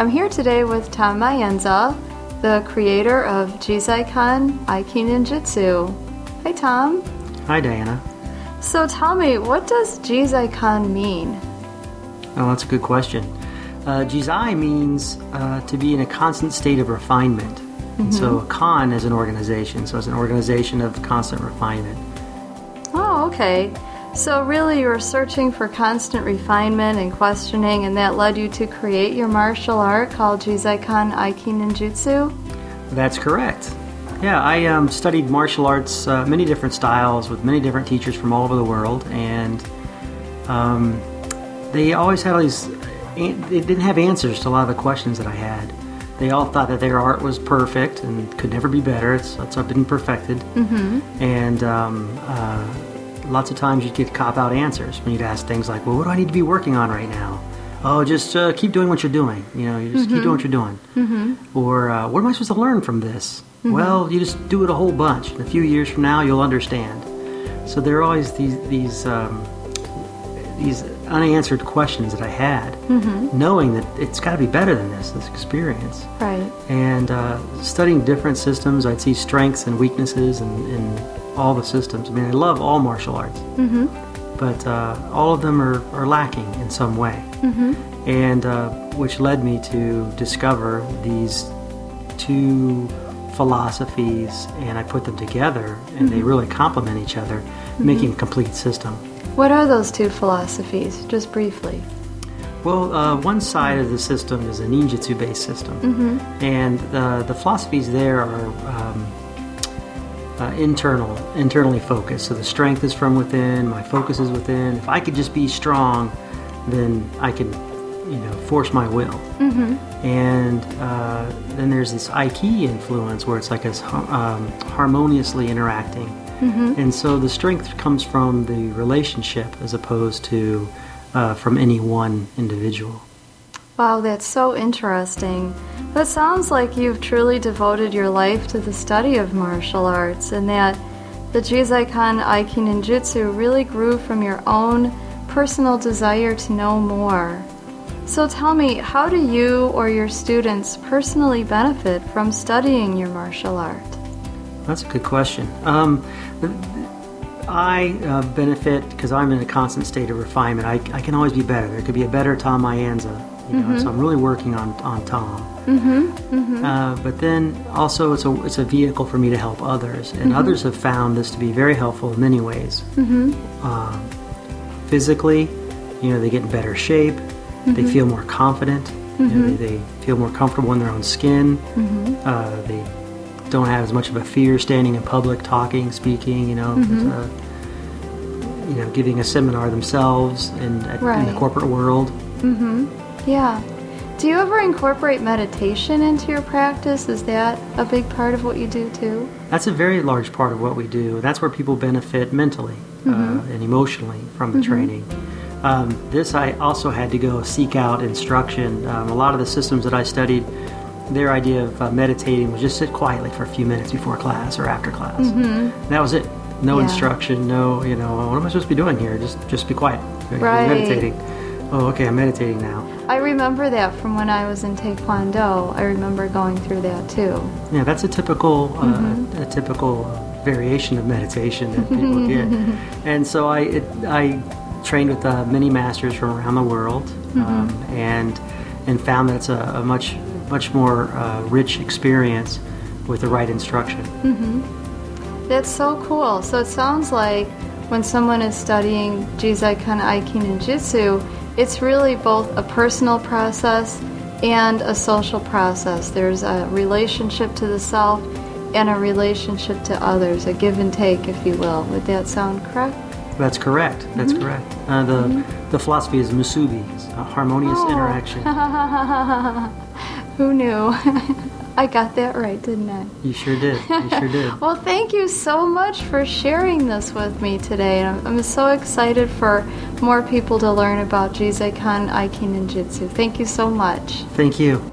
I'm here today with Tom Mayenza, the creator of Jizaikan Aiki Ninjutsu. Hi, Tom. Hi, Diana. So tell me, what does Jizaikan mean? Oh, that's a good question. Jizai means to be in a constant state of refinement. And so a kan is an organization, so it's an organization of constant refinement. Oh, okay. So really you're searching for constant refinement and questioning, and that led you to create your martial art called Jizaikan Aiki Ninjutsu? That's correct. Yeah, I studied martial arts, many different styles with many different teachers from all over the world, and they always had all these, they didn't have answers to a lot of the questions that I had. They all thought that their art was perfect and could never be better. It's been perfected. And lots of times you'd get cop-out answers when you'd ask things like, well, what do I need to be working on right now? Oh, just keep doing what you're doing. You just keep doing what you're doing. Or, what am I supposed to learn from this? Well, you just do it a whole bunch. In a few years from now, you'll understand. So there are always these unanswered questions that I had, knowing that it's got to be better than this experience. Right. And studying different systems, I'd see strengths and weaknesses in all the systems. I mean, I love all martial arts, but all of them are lacking in some way. And which led me to discover these two philosophies, and I put them together, and they really complement each other, making a complete system. What are those two philosophies, just briefly? Well, one side of the system is a ninjutsu-based system, and the philosophies there are internally focused. So the strength is from within, my focus is within. If I could just be strong, then I could, force my will. And then there's this Aiki influence where it's like us harmoniously interacting. And so the strength comes from the relationship as opposed to from any one individual. Wow, that's so interesting. That sounds like you've truly devoted your life to the study of martial arts, and that the Jizaikan Aiki Ninjutsu really grew from your own personal desire to know more. So tell me, how do you or your students personally benefit from studying your martial art? That's a good question. I benefit because I'm in a constant state of refinement. I can always be better. There could be a better Tom Mayenza, so I'm really working on Tom. But then also it's a vehicle for me to help others, and others have found this to be very helpful in many ways. Physically, they get in better shape. They feel more confident. They feel more comfortable in their own skin. They don't have as much of a fear standing in public, talking, speaking. Giving a seminar themselves in the corporate world. Yeah. Do you ever incorporate meditation into your practice? Is that a big part of what you do too? That's a very large part of what we do. That's where people benefit mentally and emotionally from the training. This I also had to go seek out instruction. A lot of the systems that I studied, their idea of meditating was just sit quietly for a few minutes before class or after class. That was it. No instruction, no, what am I supposed to be doing here? Just be quiet. Right. Meditating. Oh, okay, I'm meditating now. I remember that from when I was in Taekwondo. I remember going through that too. Yeah, that's a typical variation of meditation that people get. And so I trained with many masters from around the world, and found that it's a much more rich experience with the right instruction. That's so cool. So it sounds like when someone is studying Jizaikan Aiki Ninjutsu, it's really both a personal process and a social process. There's a relationship to the self and a relationship to others, a give and take, if you will. Would that sound correct? That's correct. That's correct. The philosophy is musubi, a harmonious interaction. Who knew? I got that right, didn't I? You sure did. You sure did. Well, thank you so much for sharing this with me today. I'm so excited for more people to learn about Jizaikan Aiki Ninjutsu. Thank you so much. Thank you.